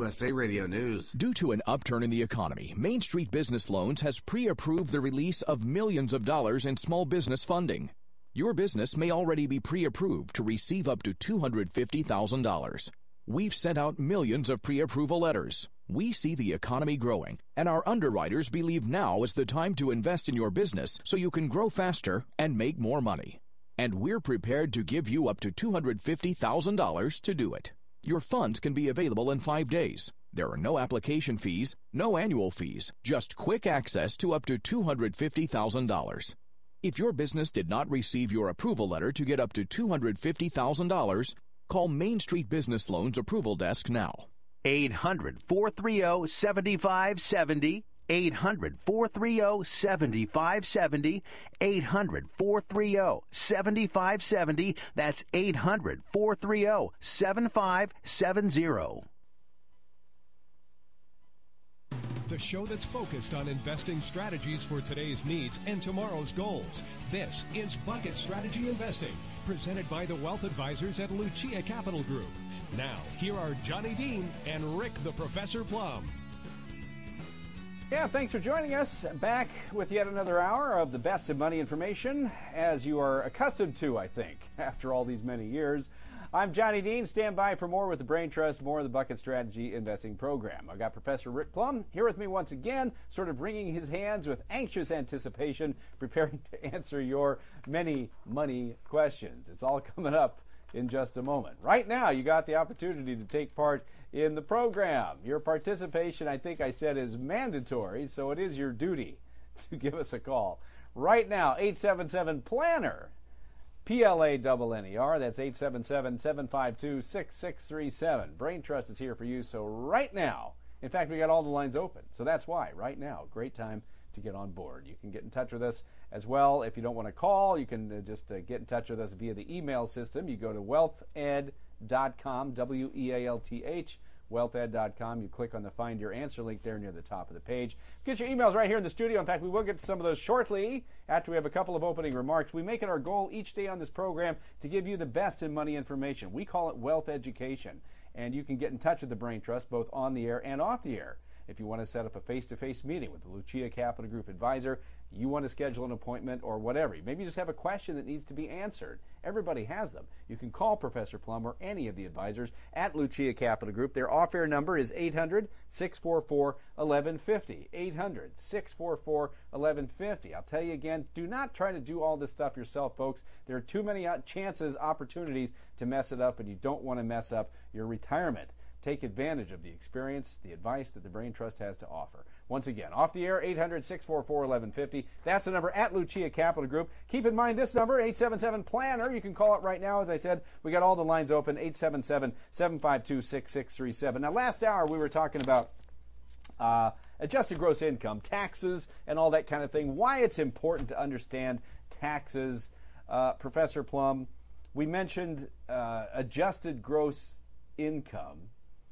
USA Radio News. Due to an upturn in the economy, Main Street Business Loans has pre-approved the release of millions of dollars in small business funding. Your business may already be pre-approved to receive up to $250,000. We've sent out millions of pre-approval letters. We see the economy growing, and our underwriters believe now is the time to invest in your business so you can grow faster and make more money. And we're prepared to give you up to $250,000 to do it. Your funds can be available in 5 days. There are no application fees, no annual fees, just quick access to up to $250,000. If your business did not receive your approval letter to get up to $250,000, call Main Street Business Loans Approval Desk now. 800-430-7570. 800-430-7570. 800-430-7570. That's 800-430-7570. The show that's focused on investing strategies for today's needs and tomorrow's goals. This is Bucket Strategy Investing, presented by the Wealth Advisors at Lucia Capital Group. Now, here are Johnny Dean and Rick the Professor Plum. Yeah, thanks for joining us. Back with yet another hour of the best of money information, as you are accustomed to, I think, after all these many years. I'm Johnny Dean. Stand by for more with the Brain Trust, more of the Bucket Strategy Investing Program. I've got Professor Rick Plum here with me once again, sort of wringing his hands with anxious anticipation, preparing to answer your many money questions. It's all coming up in just a moment. Right now, you got the opportunity to take part in the program. Your participation, I think I said, is mandatory, so it is your duty to give us a call. Right now, 877-PLANNER, PLANNER. That's 877-752-6637. Brain Trust is here for you, so right now, in fact, we got all the lines open, so that's why, right now, great time to get on board. You can get in touch with us as well. If you don't want to call, you can just get in touch with us via the email system. You go to wealthed.com, WEALTH, wealthed.com. You click on the Find Your Answer link there near the top of the page. Get your emails right here in the studio. In fact, we will get to some of those shortly after we have a couple of opening remarks. We make it our goal each day on this program to give you the best in money information. We call it wealth education. And you can get in touch with the Brain Trust both on the air and off the air. If you want to set up a face-to-face meeting with the Lucia Capital Group advisor, you want to schedule an appointment or whatever. Maybe you just have a question that needs to be answered. Everybody has them. You can call Professor Plum or any of the advisors at Lucia Capital Group. Their off-air number is 800-644-1150. 800-644-1150. I'll tell you again, do not try to do all this stuff yourself, folks. There are too many opportunities to mess it up, and you don't want to mess up your retirement. Take advantage of the experience, the advice that the Brain Trust has to offer. Once again, off the air, 800-644-1150. That's the number at Lucia Capital Group. Keep in mind this number, 877-PLANNER. You can call it right now. As I said, we got all the lines open, 877-752-6637. Now, last hour we were talking about adjusted gross income, taxes, and all that kind of thing, why it's important to understand taxes. Professor Plum, we mentioned adjusted gross income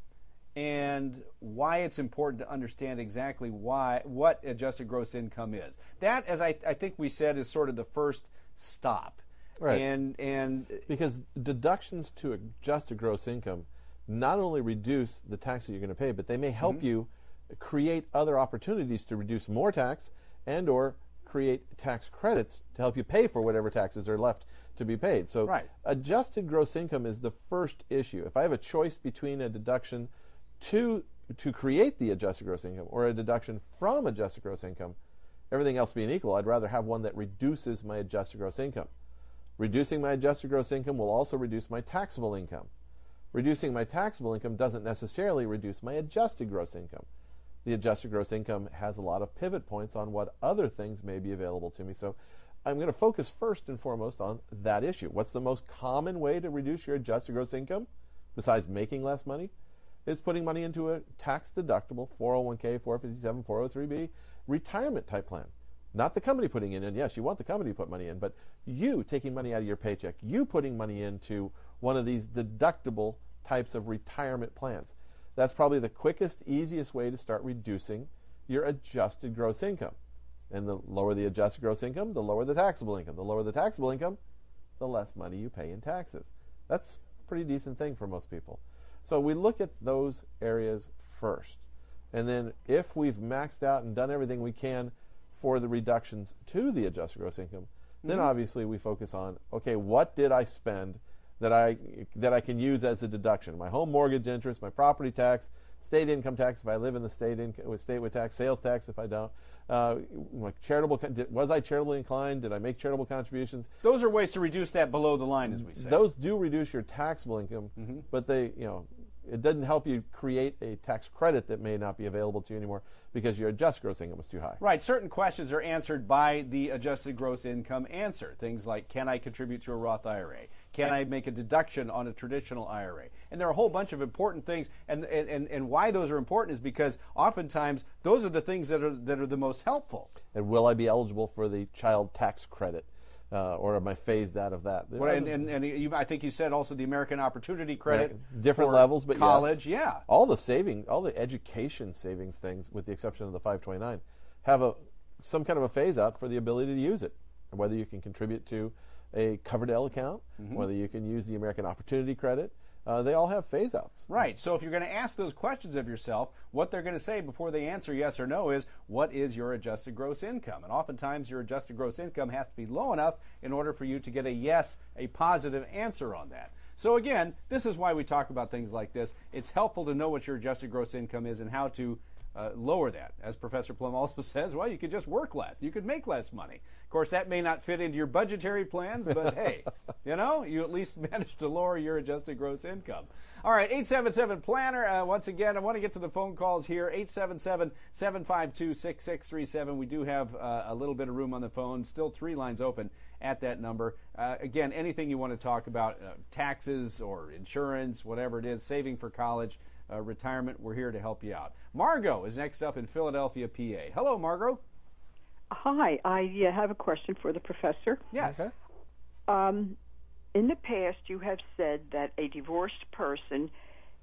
and why it's important to understand exactly what adjusted gross income is. That, as I think we said, is sort of the first stop. Right. And because deductions to adjusted gross income not only reduce the tax that you're going to pay, but they may help you create other opportunities to reduce more tax and or create tax credits to help you pay for whatever taxes are left to be paid. So adjusted gross income is the first issue. If I have a choice between a deduction to create the adjusted gross income or a deduction from adjusted gross income, everything else being equal, I'd rather have one that reduces my adjusted gross income. Reducing my adjusted gross income will also reduce my taxable income. Reducing my taxable income doesn't necessarily reduce my adjusted gross income. The adjusted gross income has a lot of pivot points on what other things may be available to me. So I'm going to focus first and foremost on that issue. What's the most common way to reduce your adjusted gross income, besides making less money? Is putting money into a tax-deductible 401k, 457, 403b retirement type plan. Not the company putting it in. Yes, you want the company to put money in, but you taking money out of your paycheck, you putting money into one of these deductible types of retirement plans. That's probably the quickest, easiest way to start reducing your adjusted gross income. And the lower the adjusted gross income, the lower the taxable income. The lower the taxable income, the less money you pay in taxes. That's a pretty decent thing for most people. So we look at those areas first. And then if we've maxed out and done everything we can for the reductions to the adjusted gross income, then obviously we focus on, okay, what did I spend that I can use as a deduction? My home mortgage interest, my property tax, state income tax if I live in the state with tax, sales tax if I don't. Was I charitably inclined? Did I make charitable contributions? Those are ways to reduce that below the line, as we say. Those do reduce your taxable income, but it doesn't help you create a tax credit that may not be available to you anymore because your adjusted gross income was too high. Right. Certain questions are answered by the adjusted gross income answer. Things like, can I contribute to a Roth IRA? Can I make a deduction on a traditional IRA? And there are a whole bunch of important things. And why those are important is because oftentimes those are the things that are the most helpful. And will I be eligible for the child tax credit? Or am I phased out of that? Well, I think you said also the American Opportunity Credit. Right. Different levels, but college, yes. Yeah. All the education savings things, with the exception of the 529, have some kind of a phase out for the ability to use it. Whether you can contribute to a Coverdell account, whether you can use the American Opportunity Credit, they all have phase outs. Right. So if you're going to ask those questions of yourself, what they're going to say before they answer yes or no is, what is your adjusted gross income? And oftentimes your adjusted gross income has to be low enough in order for you to get a yes, a positive answer on that. So again, this is why we talk about things like this. It's helpful to know what your adjusted gross income is and how to lower that. As Professor Plum also says, well, you could just work less. You could make less money. Of course, that may not fit into your budgetary plans, but hey, you at least managed to lower your adjusted gross income. All right, 877-PLANNER. Once again, I want to get to the phone calls here. 877-752-6637. We do have a little bit of room on the phone. Still 3 lines open at that number. Again, anything you want to talk about, taxes or insurance, whatever it is, saving for college, retirement, we're here to help you out. Margot is next up in Philadelphia, PA. Hello, Margot. Hi, I have a question for the professor. Yes. Okay. In the past, you have said that a divorced person,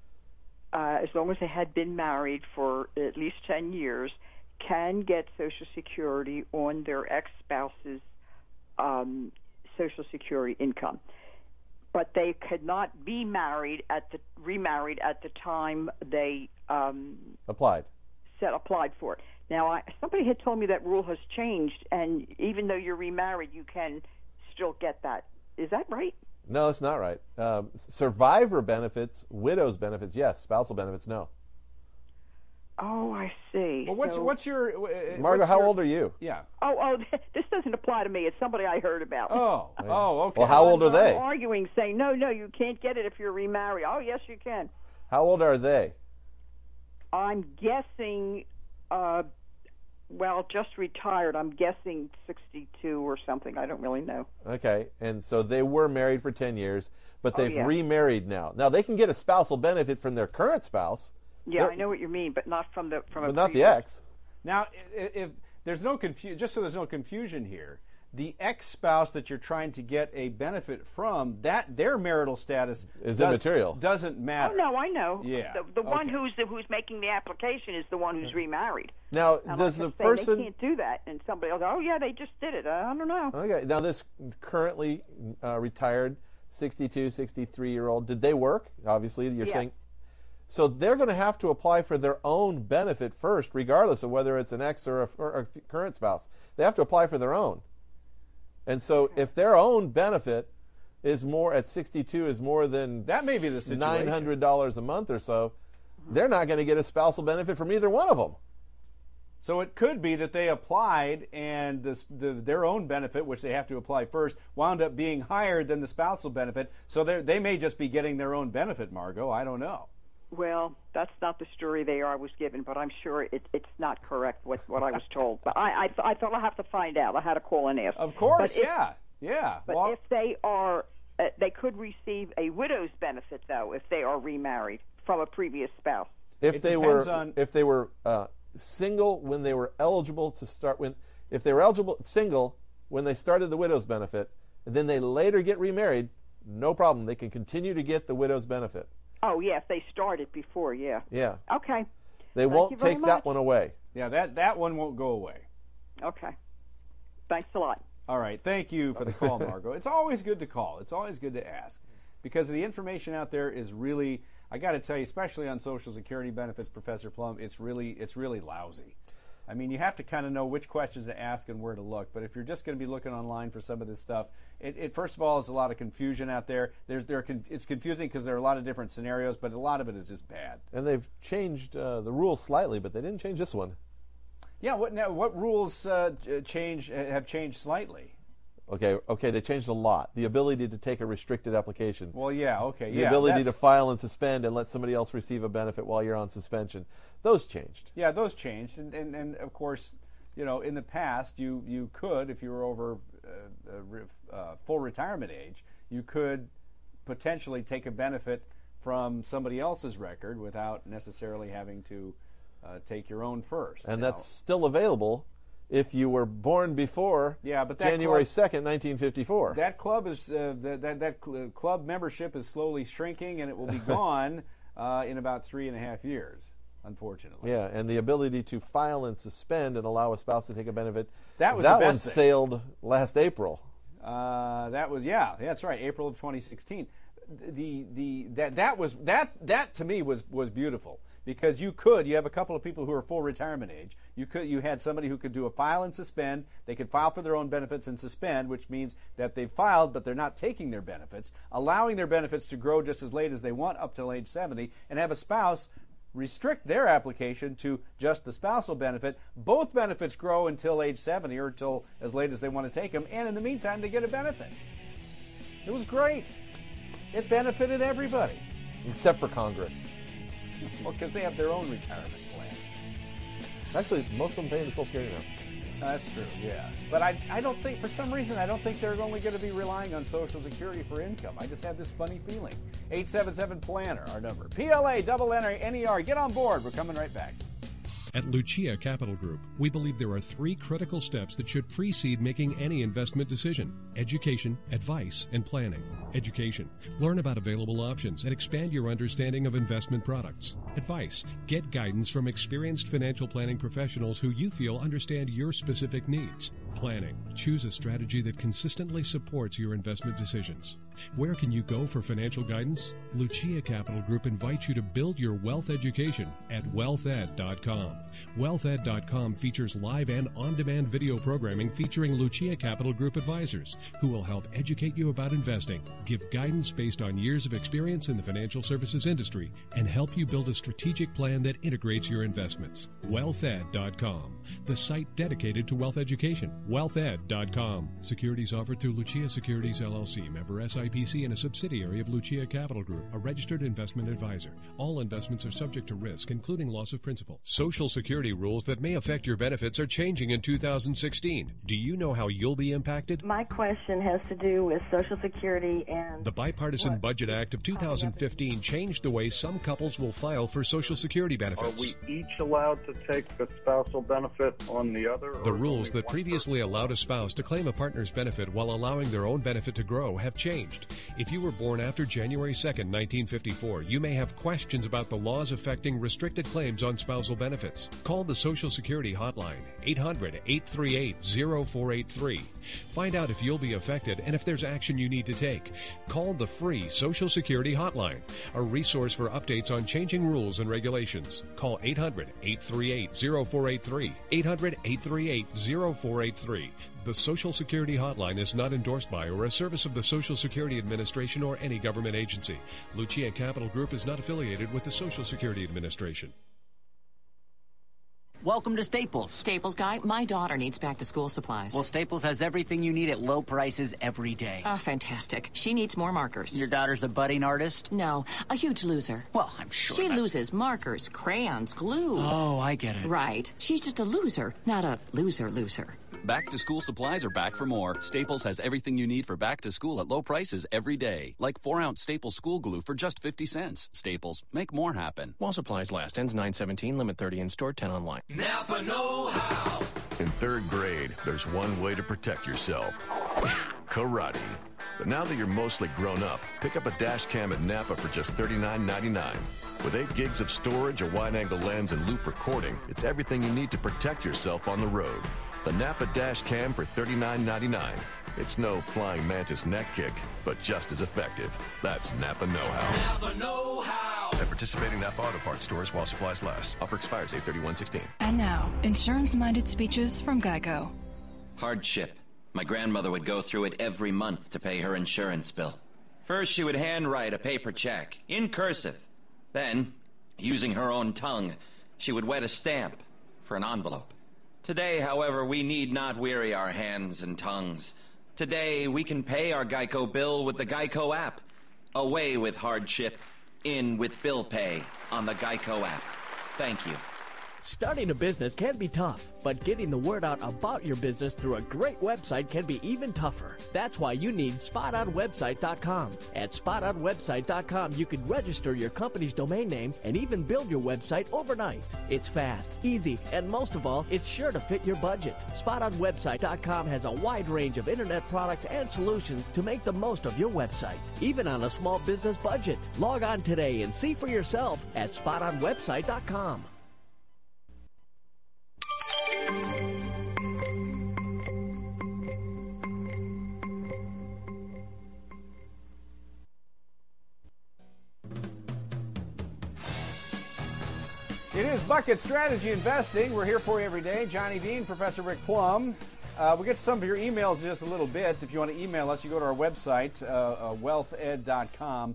as long as they had been married for at least 10 years, can get Social Security on their ex-spouse's Social Security income. But they could not be remarried at the time they Applied for it. Now, somebody had told me that rule has changed, and even though you're remarried, you can still get that. Is that right? No, that's not right. Survivor benefits, widow's benefits, yes. Spousal benefits, no. Oh, I see. Well, what's your Margo, how old are you? Yeah. Oh, this doesn't apply to me. It's somebody I heard about. Oh, okay. Well, how old are they? Arguing, saying, no, you can't get it if you're remarried. Oh, yes, you can. How old are they? I'm guessing, just retired. I'm guessing 62 or something. I don't really know. Okay, and so they were married for 10 years, but they've remarried now. Now, they can get a spousal benefit from their current spouse. Yeah, I know what you mean, but not from a But not the ex. Now, if there's no just so there's no confusion here, the ex-spouse that you're trying to get a benefit from, that their marital status is immaterial. Doesn't matter. Oh no, I know. Yeah. The one who's making the application is the one who's remarried. Now, and does the person they can't do that? And somebody else, oh yeah, they just did it. I don't know. Okay. Now, this currently retired 62, 63-year-old, did they work? Obviously, you're saying. So they're going to have to apply for their own benefit first, regardless of whether it's an ex or a current spouse. They have to apply for their own. And so if their own benefit is more at 62 is more than that may be the situation. $900 a month or so, they're not going to get a spousal benefit from either one of them. So it could be that they applied and their own benefit, which they have to apply first, wound up being higher than the spousal benefit. So they may just be getting their own benefit, Margo. I don't know. Well, that's not the story I was given, but I'm sure it's not correct what I was told. But I thought I'll have to find out. I had to call and ask. Of course, yeah. But if they are, they could receive a widow's benefit though if they are remarried from a previous spouse. If they were single when they were eligible to start if they were eligible single when they started the widow's benefit, and then they later get remarried, no problem. They can continue to get the widow's benefit. Oh, yeah, if they started before, yeah. Yeah. Okay. They won't take that one away. Yeah, that one won't go away. Okay. Thanks a lot. All right. Thank you for the call, Margo. It's always good to call. It's always good to ask because the information out there is really I got to tell you, especially on Social Security benefits, Professor Plum, it's really lousy. I mean, you have to kind of know which questions to ask and where to look. But if you're just going to be looking online for some of this stuff, it first of all, is a lot of confusion out there. It's confusing because there are a lot of different scenarios, but a lot of it is just bad. And they've changed the rules slightly, but they didn't change this one. Yeah. What rules have changed slightly? Okay, they changed a lot. The ability to take a restricted application. Well, yeah, okay. The ability to file and suspend and let somebody else receive a benefit while you're on suspension. Those changed. Yeah, those changed. And of course, in the past, you could, if you were over full retirement age, you could potentially take a benefit from somebody else's record without necessarily having to take your own first. And that's still available if you were born before January 2nd, 1954. That club is club membership is slowly shrinking, and it will be gone in about 3.5 years, unfortunately. Yeah, and the ability to file and suspend and allow a spouse to take a benefit, that one sailed last April. That's right, April of 2016. That to me was beautiful. Because you have a couple of people who are full retirement age. You had somebody who could do a file and suspend. They could file for their own benefits and suspend, which means that they've filed, but they're not taking their benefits, allowing their benefits to grow just as late as they want up till age 70, and have a spouse restrict their application to just the spousal benefit. Both benefits grow until age 70 or until as late as they want to take them, and in the meantime, they get a benefit. It was great. It benefited everybody. Except for Congress. Well, because they have their own retirement plan. Actually, most of them pay into Social Security now. That's true, yeah. But I don't think, for some reason, I don't think they're only going to be relying on Social Security for income. I just have this funny feeling. 877-PLANNER, our number. PLA-NER. Get on board. We're coming right back. At Lucia Capital Group, we believe there are 3 critical steps that should precede making any investment decision: education, advice, and planning. Education. Learn about available options and expand your understanding of investment products. Advice. Get guidance from experienced financial planning professionals who you feel understand your specific needs. Planning. Choose a strategy that consistently supports your investment decisions. Where can you go for financial guidance? Lucia Capital Group invites you to build your wealth education at wealthed.com. Wealthed.com features live and on-demand video programming featuring Lucia Capital Group advisors who will help educate you about investing, give guidance based on years of experience in the financial services industry, and help you build a strategic plan that integrates your investments. Wealthed.com, the site dedicated to wealth education. Wealthed.com. Securities offered through Lucia Securities LLC, member SIPC, and a subsidiary of Lucia Capital Group, a registered investment advisor. All investments are subject to risk, including loss of principal. Social Security rules that may affect your benefits are changing in 2016. Do you know how you'll be impacted? My question has to do with Social Security and... The Bipartisan Budget Act of 2015 changed the way some couples will file for Social Security benefits. Are we each allowed to take the spousal benefit on the other? The rules that previously allowed a spouse to claim a partner's benefit while allowing their own benefit to grow have changed. If you were born after January 2nd, 1954, you may have questions about the laws affecting restricted claims on spousal benefits. Call the Social Security hotline, 800-838-0483. Find out if you'll be affected and if there's action you need to take. Call the free Social Security hotline, a resource for updates on changing rules and regulations. Call 800-838-0483, 800-838-0483. The Social Security hotline is not endorsed by or a service of the Social Security Administration or any government agency. Lucia Capital Group is not affiliated with the Social Security Administration. Welcome to Staples. Staples guy, my daughter needs back-to-school supplies. Well, Staples has everything you need at low prices every day. Oh, fantastic. She needs more markers. Your daughter's a budding artist? No, a huge loser. Well, I'm sure she loses markers, crayons, glue. Oh, I get it. Right. She's just a loser, not a loser. Back-to-school supplies are back for more. Staples has everything you need for back-to-school at low prices every day. Like 4-ounce Staples school glue for just 50 cents. Staples, make more happen. While supplies last. Ends 9/17, limit 30 in store, 10 online. Napa know-how. In 3rd grade, there's one way to protect yourself. Karate. But now that you're mostly grown up, pick up a dash cam at Napa for just $39.99. With 8 gigs of storage, a wide-angle lens, and loop recording, it's everything you need to protect yourself on the road. The Napa Dash Cam for $39.99. It's no flying mantis neck kick, but just as effective. That's Napa know-how. Napa know-how. At participating Napa Auto Parts stores while supplies last. Offer expires 8/31/16. And now, insurance-minded speeches from Geico. Hardship. My grandmother would go through it every month to pay her insurance bill. First, she would handwrite a paper check in cursive. Then, using her own tongue, she would wet a stamp for an envelope. Today, however, we need not weary our hands and tongues. Today, we can pay our Geico bill with the Geico app. Away with hardship, in with bill pay on the Geico app. Thank you. Starting a business can be tough, but getting the word out about your business through a great website can be even tougher. That's why you need SpotOnWebsite.com. At SpotOnWebsite.com, you can register your company's domain name and even build your website overnight. It's fast, easy, and most of all, it's sure to fit your budget. SpotOnWebsite.com has a wide range of internet products and solutions to make the most of your website, even on a small business budget. Log on today and see for yourself at SpotOnWebsite.com. It is Bucket Strategy Investing. We're here for you every day. Johnny Dean, Professor Rick Plum. We'll get to some of your emails in just a little bit. If you want to email us, you go to our website, wealthed.com,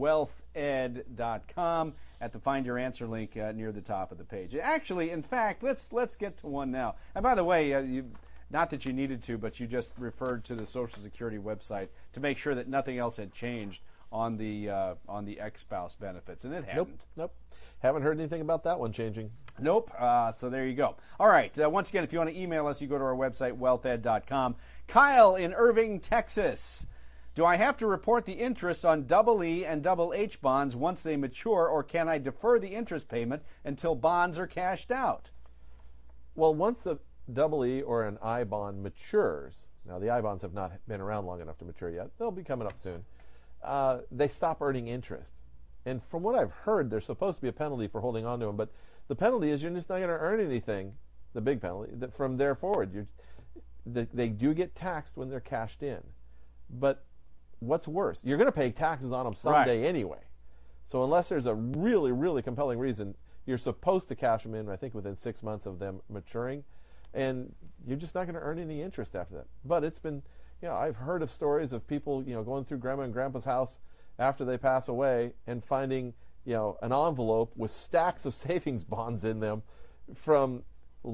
wealthed.com, at the Find Your Answer link near the top of the page. Actually, in fact, let's get to one now. And by the way, not that you needed to, but you just referred to the Social Security website to make sure that nothing else had changed on the ex-spouse benefits, and it hadn't. Nope. Haven't heard anything about that one changing. Nope. So there you go. All right. Once again, if you want to email us, you go to our website, wealthed.com. Kyle in Irving, Texas. Do I have to report the interest on EE and H bonds once they mature, or can I defer the interest payment until bonds are cashed out? Well, once the EE or an I bond matures, now the I bonds have not been around long enough to mature yet. They'll be coming up soon. They stop earning interest. And from what I've heard, there's supposed to be a penalty for holding on to them, but the penalty is you're just not going to earn anything, the big penalty, from there forward. They do get taxed when they're cashed in. But what's worse, you're going to pay taxes on them someday anyway. So unless there's a really, really compelling reason, you're supposed to cash them in, I think, within 6 months of them maturing, and you're just not going to earn any interest after that. But it's been, I've heard of stories of people, going through Grandma and Grandpa's house after they pass away and finding, an envelope with stacks of savings bonds in them from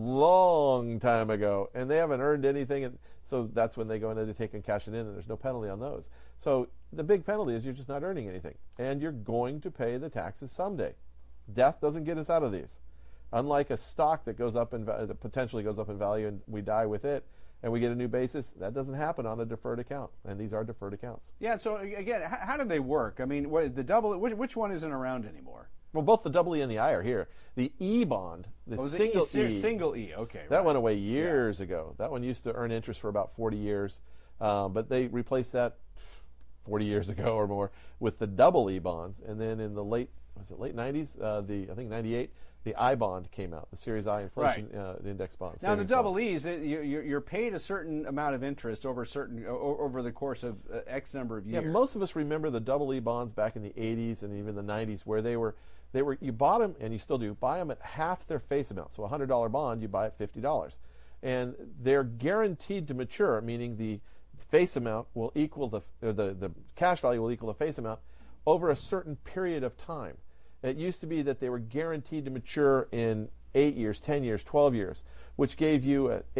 long time ago, and they haven't earned anything, and so that's when they go in and take and cash it in, and there's no penalty on those. So the big penalty is you're just not earning anything, and you're going to pay the taxes someday. Death doesn't get us out of these. Unlike a stock that goes up that potentially goes up in value and we die with it, and we get a new basis, that doesn't happen on a deferred account, and these are deferred accounts. Yeah, so again, how do they work? I mean, what is the double? Which one isn't around anymore? Well, both the EE and the I are here. The E bond, single E. Single E, okay. That went away years ago. That one used to earn interest for about 40 years, but they replaced that 40 years ago or more with the EE bonds, and then in the late 90s, I think 98, the I bond came out, the Series I inflation index bonds. Now the EEs, you're paid a certain amount of interest over the course of X number of years. Yeah, most of us remember the EE bonds back in the 80s and even the 90s, where they were you bought them, and you still do, buy them at half their face amount. So a $100 bond, you buy at $50, and they're guaranteed to mature, meaning the face amount will equal the cash value will equal the face amount over a certain period of time. It used to be that they were guaranteed to mature in 8 years, 10 years, 12 years, which gave you a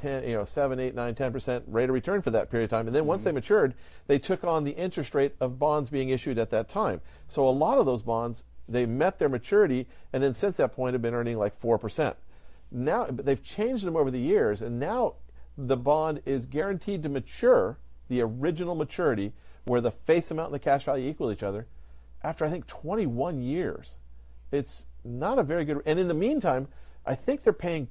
7, 8, 9, 10% rate of return for that period of time. And then once they matured, they took on the interest rate of bonds being issued at that time. So a lot of those bonds, they met their maturity, and then since that point have been earning like 4%. Now, but they've changed them over the years, and now the bond is guaranteed to mature, the original maturity, where the face amount and the cash value equal each other, after I think 21 years. It's not a very good, and in the meantime, I think they're paying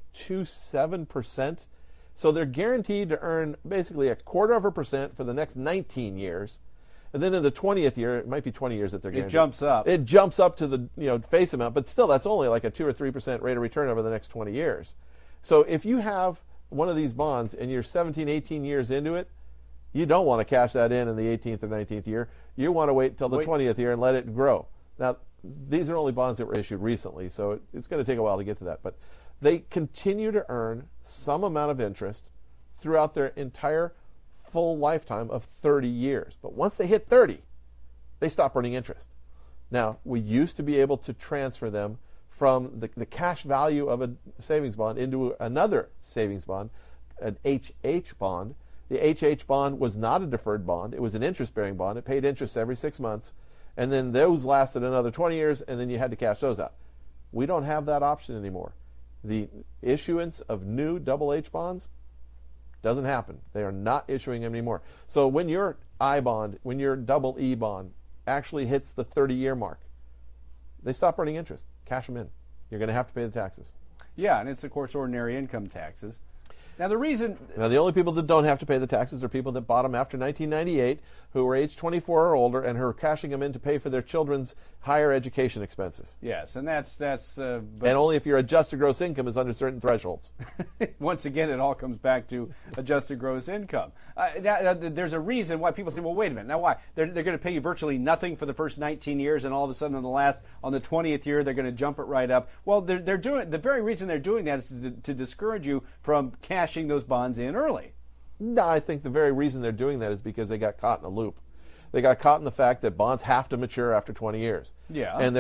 0.27%, so they're guaranteed to earn basically 0.25% for the next 19 years, and then in the 20th year, it might be 20 years that they're guaranteed. It jumps up. It jumps up to the face amount, but still, that's only like a 2 or 3% rate of return over the next 20 years. So if you have one of these bonds and you're 17, 18 years into it, you don't want to cash that in the 18th or 19th year. You want to wait until the 20th year and let it grow. Now, these are only bonds that were issued recently, so it's going to take a while to get to that. But they continue to earn some amount of interest throughout their entire full lifetime of 30 years. But once they hit 30, they stop earning interest. Now, we used to be able to transfer them from the cash value of a savings bond into another savings bond, an HH bond. The HH bond was not a deferred bond. It was an interest-bearing bond. It paid interest every 6 months, and then those lasted another 20 years, and then you had to cash those out. We don't have that option anymore. The issuance of new double H bonds doesn't happen. They are not issuing them anymore. So when your I bond, when your double E bond actually hits the 30-year mark, they stop earning interest. Cash them in. You're going to have to pay the taxes. Yeah, and it's, of course, ordinary income taxes. Now, the only people that don't have to pay the taxes are people that bought them after 1998, who were age 24 or older, and who are cashing them in to pay for their children's higher education expenses. Yes, and that's and only if your adjusted gross income is under certain thresholds. Once again, it all comes back to adjusted gross income. Now, there's a reason why people say, well, wait a minute, now why? They're going to pay you virtually nothing for the first 19 years, and all of a sudden on the 20th year, they're going to jump it right up. Well, they're doing, the very reason they're doing that is to discourage you from cashing those bonds in early. No, I think the very reason they're doing that is because they got caught in a loop. They got caught in the fact that bonds have to mature after 20 years. Yeah. And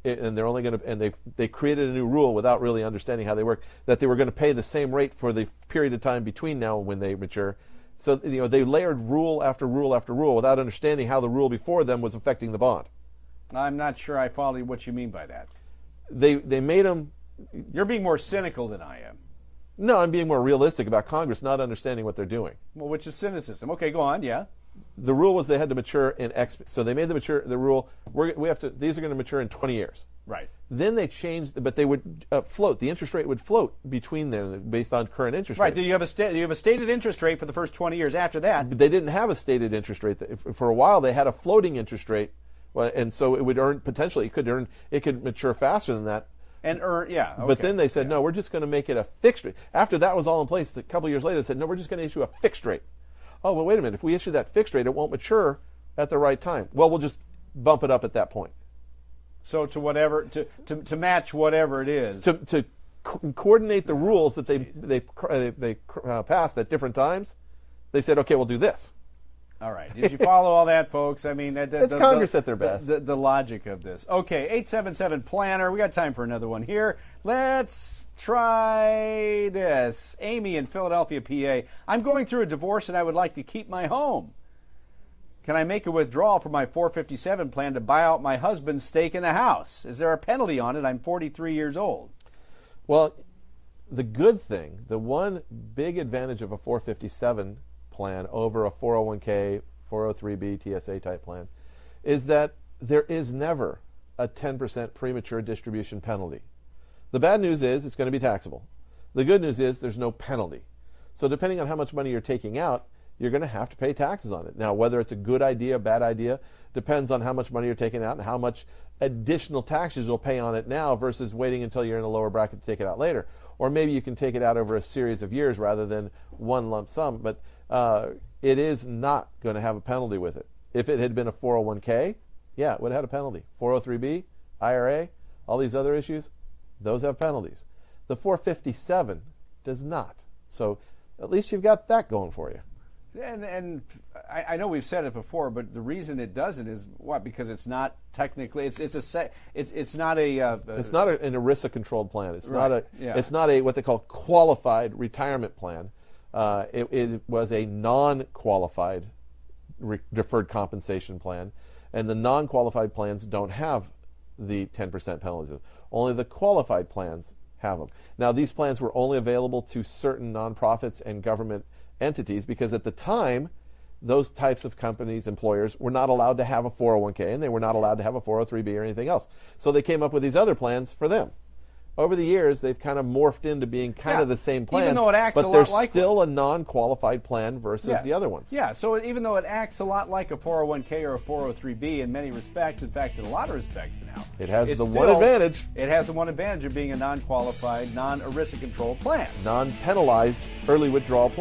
they created a new rule without really understanding how they work, that they were going to pay the same rate for the period of time between now and when they mature. So, they layered rule after rule after rule without understanding how the rule before them was affecting the bond. I'm not sure I follow what you mean by that. They made them. You're being more cynical than I am. No, I'm being more realistic about Congress not understanding what they're doing. Well, which is cynicism. Okay, go on. Yeah. The rule was they had to mature in X. So they made the rule. These are going to mature in 20 years. Right. Then they changed, but they would float. The interest rate would float between them based on current interest rates. Right. You have a stated interest rate for the first 20 years. After that, but they didn't have a stated interest rate. For a while, they had a floating interest rate, and so it would earn potentially. It could mature faster than that. And earn, yeah. Okay. But then they said, no, we're just going to make it a fixed rate. After that was all in place, a couple of years later, they said, no, we're just going to issue a fixed rate. Oh, well, wait a minute. If we issue that fixed rate, it won't mature at the right time. Well, we'll just bump it up at that point. So to match whatever it is. To coordinate the rules that they passed at different times, they said, okay, we'll do this. All right. Did you follow all that, folks? I mean, it's Congress at their best. The logic of this. Okay, 877-PLANNER. We got time for another one here. Let's try this. Amy in Philadelphia, PA. I'm going through a divorce and I would like to keep my home. Can I make a withdrawal from my 457 plan to buy out my husband's stake in the house? Is there a penalty on it? I'm 43 years old. Well, the good thing, the one big advantage of a 457 plan over a 401k, 403b, TSA type plan is that there is never a 10% premature distribution penalty. The bad news is it's going to be taxable. The good news is there's no penalty. So depending on how much money you're taking out, you're going to have to pay taxes on it. Now, whether it's a good idea, bad idea, depends on how much money you're taking out and how much additional taxes you'll pay on it now versus waiting until you're in a lower bracket to take it out later. Or maybe you can take it out over a series of years rather than one lump sum. But it is not going to have a penalty with it. If it had been a 401k, yeah, it would have had a penalty. 403b, IRA, all these other issues, those have penalties. The 457 does not. So at least you've got that going for you. And I know we've said it before, but the reason it doesn't is what? Because it's not technically it's not an ERISA controlled plan. It's right. It's not a what they call qualified retirement plan. It was a non-qualified deferred compensation plan, and the non-qualified plans don't have the 10% penalties. Only the qualified plans have them. Now, these plans were only available to certain nonprofits and government entities because at the time, those types of companies, employers, were not allowed to have a 401k and they were not allowed to have a 403b or anything else. So they came up with these other plans for them. Over the years, they've kind of morphed into being kind of the same plans, even though it acts but a lot there's like still a non-qualified plan versus the other ones. Yeah, so even though it acts a lot like a 401k or a 403b in many respects, in fact, in a lot of respects now, it has one advantage. It has the one advantage of being a non-qualified, non-ERISA controlled plan. Non-penalized early withdrawal plan.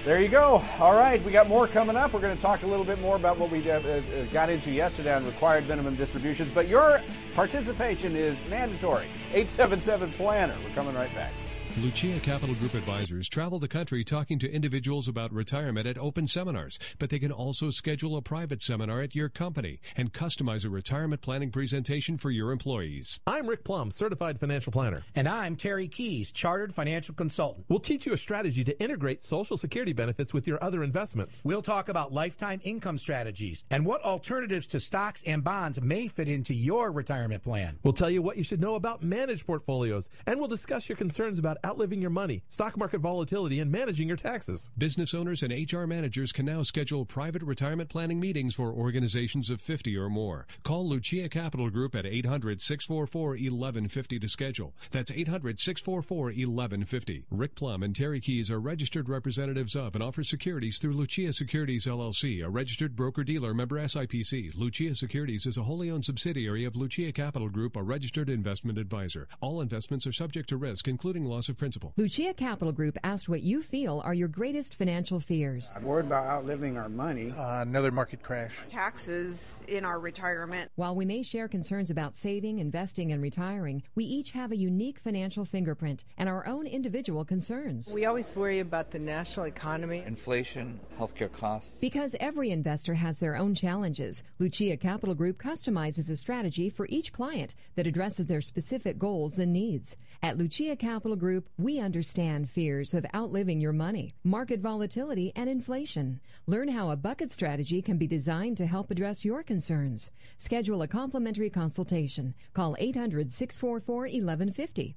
There you go. All right, we got more coming up. We're going to talk a little bit more about what we got into yesterday on required minimum distributions, but your participation is mandatory. 877-PLANNER. We're coming right back. Lucia Capital Group advisors travel the country talking to individuals about retirement at open seminars, but they can also schedule a private seminar at your company and customize a retirement planning presentation for your employees. I'm Rick Plum, Certified Financial Planner. And I'm Terry Keys, Chartered Financial Consultant. We'll teach you a strategy to integrate Social Security benefits with your other investments. We'll talk about lifetime income strategies and what alternatives to stocks and bonds may fit into your retirement plan. We'll tell you what you should know about managed portfolios, and we'll discuss your concerns about outliving your money, stock market volatility, and managing your taxes. Business owners and HR managers can now schedule private retirement planning meetings for organizations of 50 or more. Call Lucia Capital Group at 800-644-1150 to schedule. That's 800-644-1150. Rick Plum and Terry Keys are registered representatives of and offer securities through Lucia Securities LLC, a registered broker-dealer member SIPC. Lucia Securities is a wholly owned subsidiary of Lucia Capital Group, a registered investment advisor. All investments are subject to risk, including loss of principal. Lucia Capital Group asked what you feel are your greatest financial fears. I'm worried about outliving our money. Another market crash. Taxes in our retirement. While we may share concerns about saving, investing, and retiring, we each have a unique financial fingerprint and our own individual concerns. We always worry about the national economy. Inflation, healthcare costs. Because every investor has their own challenges, Lucia Capital Group customizes a strategy for each client that addresses their specific goals and needs. At Lucia Capital Group, we understand fears of outliving your money, market volatility, and inflation. Learn how a bucket strategy can be designed to help address your concerns. Schedule a complimentary consultation. Call 800-644-1150.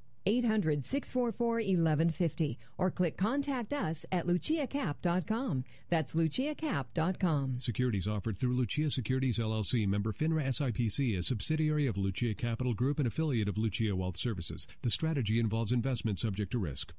800-644-1150 or click Contact Us at luciacap.com. That's luciacap.com. Securities offered through Lucia Securities LLC, member FINRA SIPC, a subsidiary of Lucia Capital Group and affiliate of Lucia Wealth Services. The strategy involves investment subject to risk.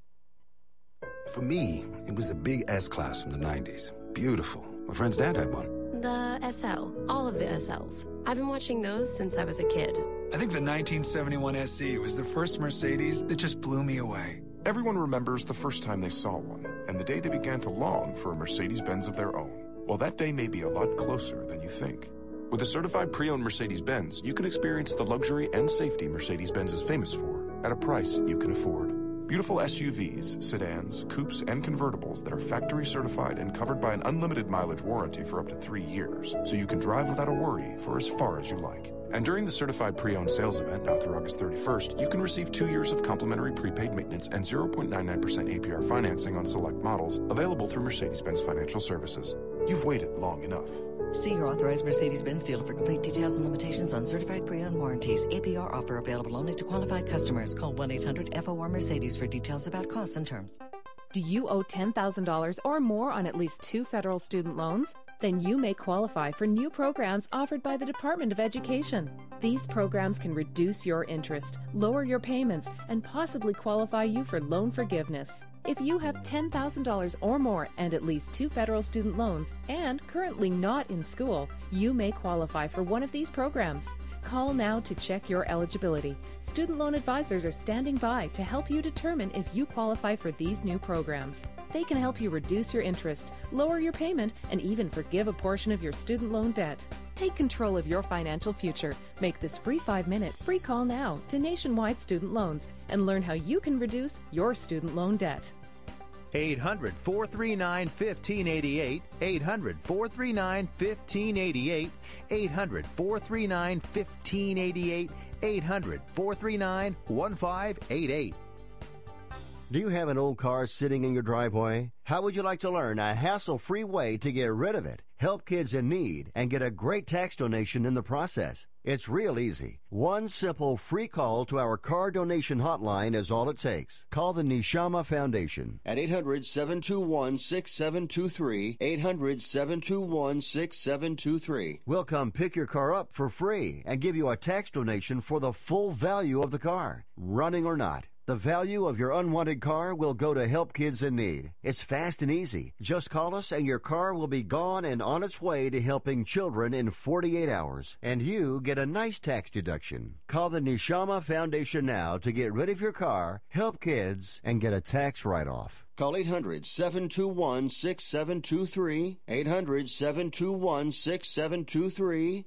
For me, it was the big S-Class from the 90s. Beautiful. My friend's dad had one. The SL. All of the SLs. I've been watching those since I was a kid. I think the 1971 SC was the first Mercedes that just blew me away. Everyone remembers the first time they saw one, and the day they began to long for a Mercedes-Benz of their own. Well, that day may be a lot closer than you think. With a certified pre-owned Mercedes-Benz, you can experience the luxury and safety Mercedes-Benz is famous for at a price you can afford. Beautiful SUVs, sedans, coupes, and convertibles that are factory certified and covered by an unlimited mileage warranty for up to 3 years, so you can drive without a worry for as far as you like. And during the certified pre-owned sales event, now through August 31st, you can receive 2 years of complimentary prepaid maintenance and 0.99% APR financing on select models, available through Mercedes-Benz Financial Services. You've waited long enough. See your authorized Mercedes-Benz dealer for complete details and limitations on certified pre-owned warranties. APR offer available only to qualified customers. Call 1-800-FOR-MERCEDES for details about costs and terms. Do you owe $10,000 or more on at least 2 federal student loans? Then you may qualify for new programs offered by the Department of Education. These programs can reduce your interest, lower your payments, and possibly qualify you for loan forgiveness. If you have $10,000 or more and at least 2 federal student loans and currently not in school, you may qualify for one of these programs. Call now to check your eligibility. Student loan advisors are standing by to help you determine if you qualify for these new programs. They can help you reduce your interest, lower your payment, and even forgive a portion of your student loan debt. Take control of your financial future. Make this free 5-minute free call now to Nationwide Student Loans and learn how you can reduce your student loan debt. 800-439-1588, 800-439-1588, 800-439-1588, 800-439-1588. Do you have an old car sitting in your driveway? How would you like to learn a hassle-free way to get rid of it, help kids in need, and get a great tax donation in the process? It's real easy. One simple free call to our car donation hotline is all it takes. Call the Neshama Foundation at 800-721-6723, 800-721-6723. We'll come pick your car up for free and give you a tax donation for the full value of the car, running or not. The value of your unwanted car will go to help kids in need. It's fast and easy. Just call us and your car will be gone and on its way to helping children in 48 hours. And you get a nice tax deduction. Call the Neshama Foundation now to get rid of your car, help kids, and get a tax write-off. Call 800-721-6723, 800-721-6723,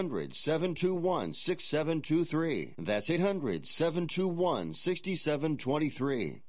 800-721-6723. That's 800-721-6723.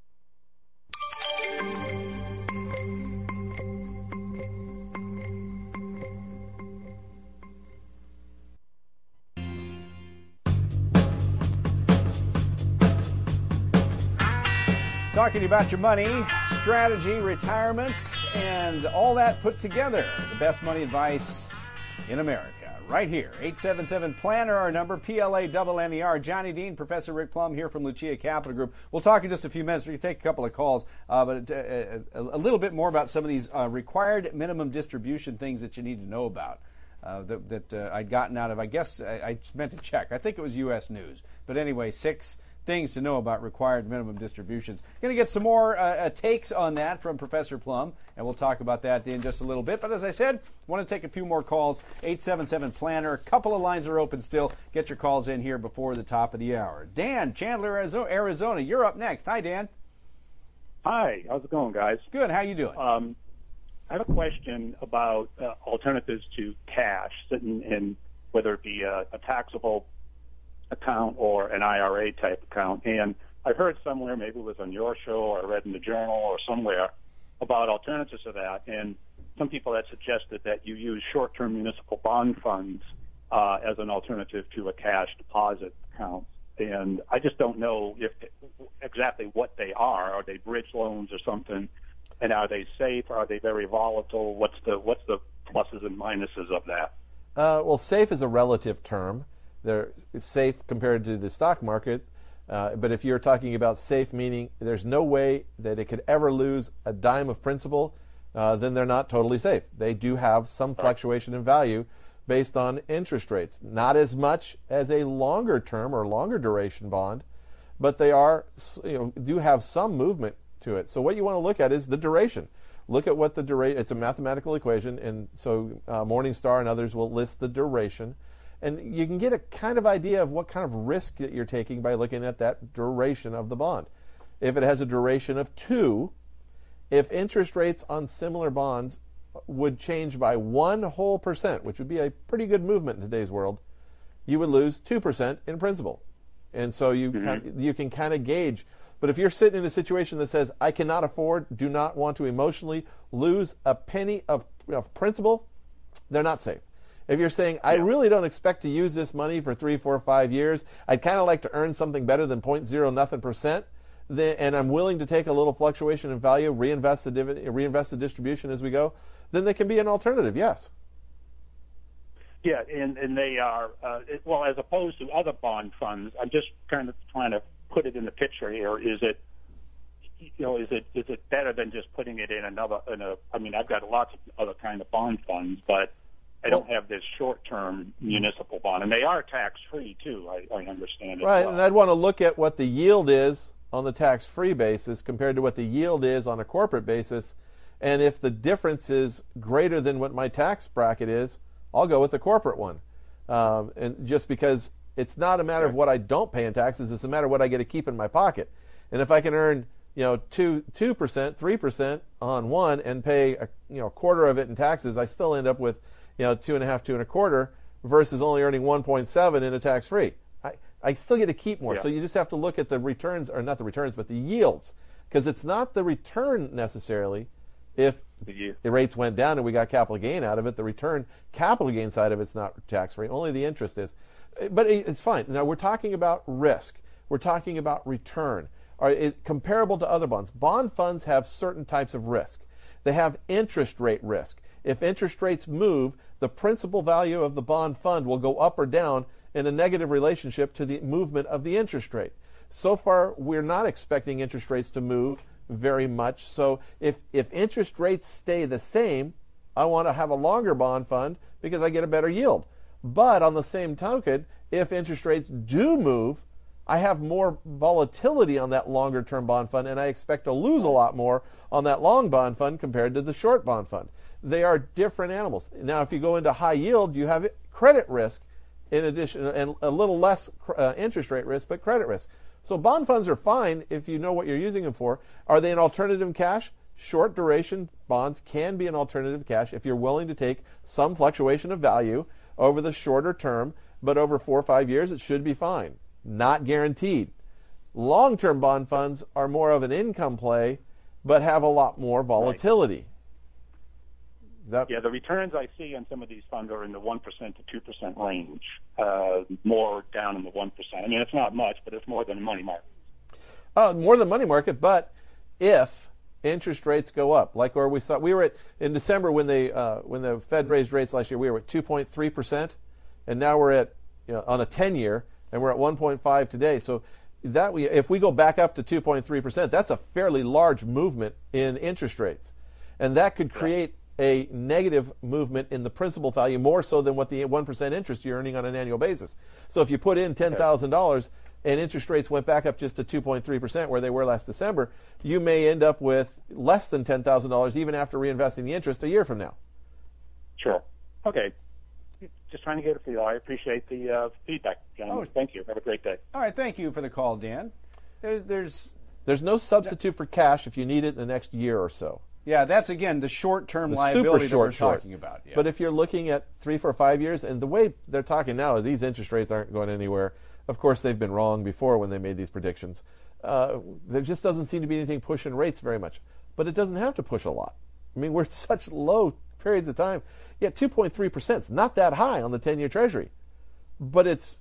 Talking about your money, strategy, retirements, and all that put together. The best money advice in America. Right here. 877-PLANNER, our number, PLANNER. Johnny Dean, Professor Rick Plum here from Lucia Capital Group. We'll talk in just a few minutes. We can take a couple of calls, but a little bit more about some of these required minimum distribution things that you need to know about. That I'd gotten out of, I guess, I meant to check. I think it was U.S. News. But anyway, 6 things to know about required minimum distributions. Going to get some more takes on that from Professor Plum, and we'll talk about that in just a little bit. But as I said, want to take a few more calls. 877-PLANNER. A couple of lines are open still. Get your calls in here before the top of the hour. Dan, Chandler, Arizona. You're up next. Hi, Dan. Hi. How's it going, guys? Good. How you doing? I have a question about alternatives to cash, sitting in whether it be a taxable account or an IRA type account. And I heard somewhere, maybe it was on your show or I read in the journal or somewhere, about alternatives to that. And some people had suggested that you use short-term municipal bond funds as an alternative to a cash deposit account. And I just don't know exactly what they are. Are they bridge loans or something? And are they safe? Are they very volatile? What's the pluses and minuses of that? Well, safe is a relative term. They're safe compared to the stock market, but if you're talking about safe, meaning there's no way that it could ever lose a dime of principal, then they're not totally safe. They do have some fluctuation in value based on interest rates. Not as much as a longer term or longer duration bond, but they are, do have some movement to it. So what you want to look at is the duration. Look at what the duration, it's a mathematical equation, and so Morningstar and others will list the duration. And you can get a kind of idea of what kind of risk that you're taking by looking at that duration of the bond. If it has a duration of 2, if interest rates on similar bonds would change by 1 whole %, which would be a pretty good movement in today's world, you would lose 2% in principal. And so you can kind of gauge. But if you're sitting in a situation that says, I cannot afford, do not want to emotionally lose a penny of principal, they're not safe. If you're saying, I really don't expect to use this money for 3, 4, 5 years, I'd kind of like to earn something better than 0.0 nothing %, and I'm willing to take a little fluctuation in value, reinvest the distribution as we go, then they can be an alternative, yes. Yeah, and they are, well, as opposed to other bond funds, I'm just kind of trying to put it in the picture here. Is it better than just putting it in I mean, I've got lots of other kind of bond funds, but I don't have this short-term municipal bond, and they are tax-free too. I understand it. Right, well. And I'd want to look at what the yield is on the tax-free basis compared to what the yield is on a corporate basis, and if the difference is greater than what my tax bracket is, I'll go with the corporate one. And just because it's not a matter of what I don't pay in taxes, it's a matter of what I get to keep in my pocket. And if I can earn 2%, 3% on one and pay a quarter of it in taxes, I still end up with 2.5, 2 1/4 versus only earning 1.7 in a tax-free. I still get to keep more. Yeah. So you just have to look at the returns, or not the returns, but the yields, because it's not the return necessarily. If the rates went down and we got capital gain out of it, the return capital gain side of it's not tax-free. Only the interest is. But it's fine. Now we're talking about risk. We're talking about return. Comparable to other bonds. Bond funds have certain types of risk. They have interest rate risk. If interest rates move, the principal value of the bond fund will go up or down in a negative relationship to the movement of the interest rate. So far, we're not expecting interest rates to move very much. So if interest rates stay the same, I want to have a longer bond fund because I get a better yield. But on the same token, if interest rates do move, I have more volatility on that longer term bond fund, and I expect to lose a lot more on that long bond fund compared to the short bond fund. They are different animals. Now, if you go into high yield, you have credit risk in addition, and a little less interest rate risk, but credit risk. So bond funds are fine if you know what you're using them for. Are they an alternative cash? Short duration bonds can be an alternative cash if you're willing to take some fluctuation of value over the shorter term, but over 4 or 5 years it should be fine. Not guaranteed. Long-term bond funds are more of an income play, but have a lot more volatility. Right. Yeah, the returns I see on some of these funds are in the 1% to 2% range, more down in the 1%. I mean, it's not much, but it's more than money market. More than money market, but if interest rates go up, like where we saw, we were at in December when the Fed raised rates last year, we were at 2.3%, and now we're at on a 10-year, and we're at 1.5 today. So if we go back up to 2.3%, that's a fairly large movement in interest rates, and that could create a negative movement in the principal value, more so than what the 1% interest you're earning on an annual basis. So if you put in $10,000 and interest rates went back up just to 2.3% where they were last December, you may end up with less than $10,000 even after reinvesting the interest a year from now. Sure. Okay. Just trying to get a feel. I appreciate the feedback, gentlemen. Thank you. Have a great day. All right. Thank you for the call, Dan. There's no substitute for cash if you need it in the next year or so. Yeah, that's, again, the short-term liability that we're talking about. Yeah. But if you're looking at 3, 4, 5 years, and the way they're talking now, these interest rates aren't going anywhere. Of course, they've been wrong before when they made these predictions. There just doesn't seem to be anything pushing rates very much. But it doesn't have to push a lot. I mean, we're at such low periods of time. Yeah, 2.3% is not that high on the 10-year Treasury. But it's,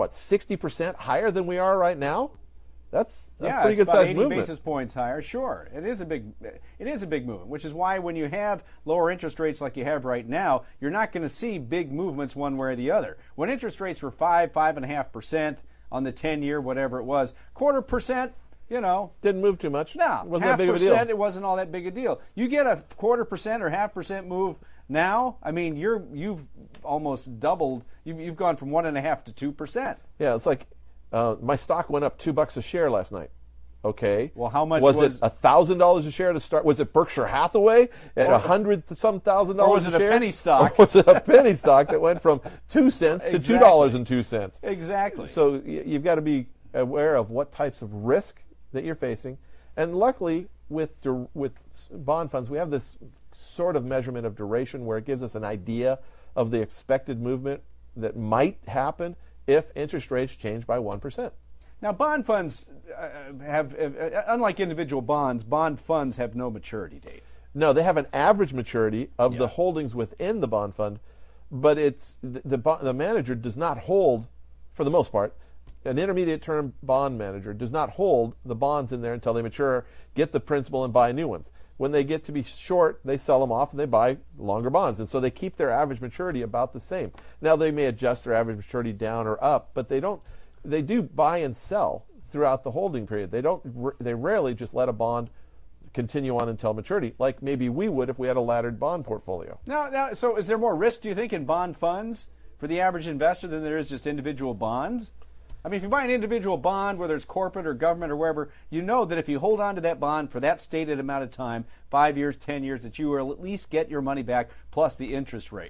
60% higher than we are right now? That's a pretty good sized movement. 80 basis points higher. Sure, it is a big movement, which is why when you have lower interest rates like you have right now, you're not going to see big movements one way or the other. When interest rates were 5.5% on the 10-year, whatever it was, 0.25%, didn't move too much. No, it wasn't that big of a deal. It wasn't all that big a deal. You get a 0.25% or 0.5% move now. I mean, you've almost doubled. You've gone from 1.5% to 2%. Yeah, it's like. My stock went up $2 a share last night. Okay. Well, how much was it? $1,000 a share to start? Was it Berkshire Hathaway at $100-some thousand dollars a share? Or was it a penny stock? Or was it a penny stock that went from 2 cents to $2.02? Exactly. So you've got to be aware of what types of risk that you're facing, and luckily with bond funds, we have this sort of measurement of duration where it gives us an idea of the expected movement that might happen if interest rates change by 1%. Now, bond funds have, unlike individual bonds, bond funds have no maturity date. No, they have an average maturity of the holdings within the bond fund, but it's the manager does not hold, for the most part, an intermediate term bond manager does not hold the bonds in there until they mature, get the principal, and buy new ones. When they get to be short, they sell them off and they buy longer bonds. And so they keep their average maturity about the same. Now, they may adjust their average maturity down or up, but they do buy and sell throughout the holding period. They rarely just let a bond continue on until maturity, like maybe we would if we had a laddered bond portfolio. Now, so is there more risk, do you think, in bond funds for the average investor than there is just individual bonds? I mean, if you buy an individual bond, whether it's corporate or government or wherever, you know that if you hold on to that bond for that stated amount of time, 5 years, 10 years, that you will at least get your money back plus the interest rate.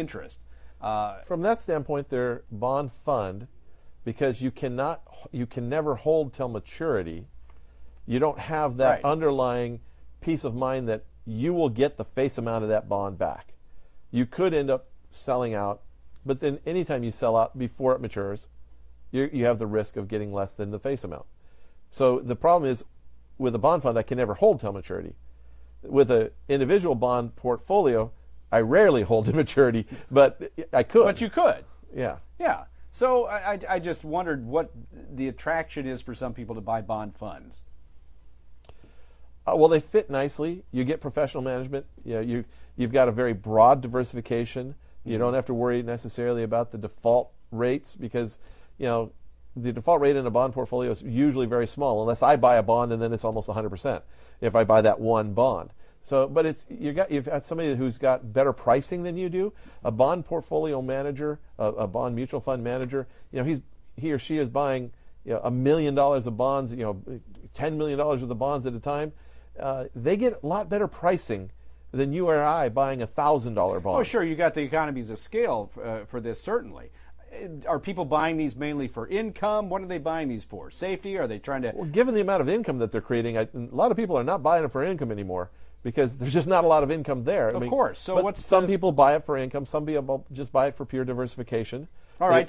From that standpoint, they're bond fund because you can never hold till maturity. You don't have that underlying peace of mind that you will get the face amount of that bond back. You could end up selling out, but then anytime you sell out before it matures, you have the risk of getting less than the face amount. So the problem is, with a bond fund, I can never hold till maturity. With an individual bond portfolio, I rarely hold to maturity, but I could. But you could. Yeah. Yeah. So I just wondered what the attraction is for some people to buy bond funds. Well, they fit nicely. You get professional management. You've got a very broad diversification. You don't have to worry necessarily about the default rates because the default rate in a bond portfolio is usually very small, unless I buy a bond and then it's almost 100% if I buy that one bond. So, but you've got somebody who's got better pricing than you do. A bond portfolio manager, a bond mutual fund manager, he or she is buying $1 million of bonds, $10 million worth of bonds at a time. They get a lot better pricing than you or I buying $1,000 bond. Oh, sure, you got the economies of scale for this, certainly. are people buying these mainly for income? What are they buying these for? Safety? Are they trying to... Well, given the amount of income that they're creating, a lot of people are not buying it for income anymore because there's just not a lot of income there. Of course. So but some people buy it for income. Some people just buy it for pure diversification. All right,